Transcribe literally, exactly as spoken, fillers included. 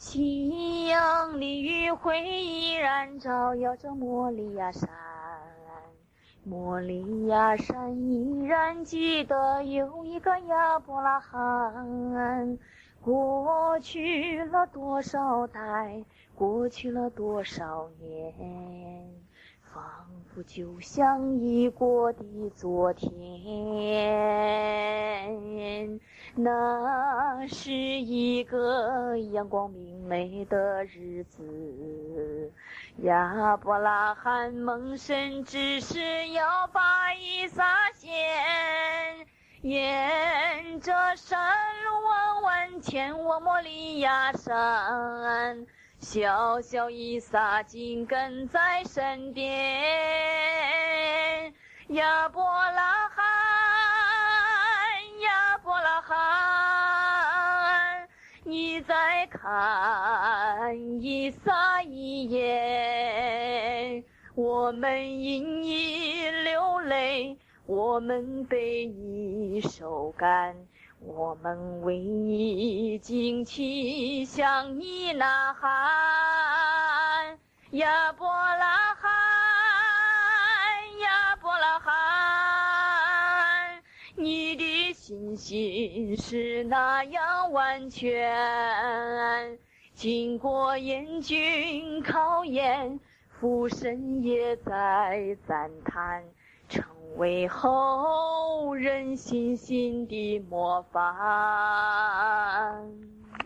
夕阳里余晖依然照耀着摩利亚山，摩利亚山依然记得有一个亚伯拉罕。过去了多少代，过去了多少年，仿佛就像已过的昨天。那是一个阳光明媚的日子，亚伯拉罕萌生只是要把以撒献，沿着山路弯弯前往摩利亚山，小小以撒紧跟在身边。亚伯拉罕，亚伯拉罕，你再看以撒一眼，我们因你流泪，我们被你收干，我们为你惊奇向你呐喊。亚伯拉罕，亚伯拉罕，你的信心是那样完全，经过严峻考验，父神也在赞叹，成为后人信心的模范。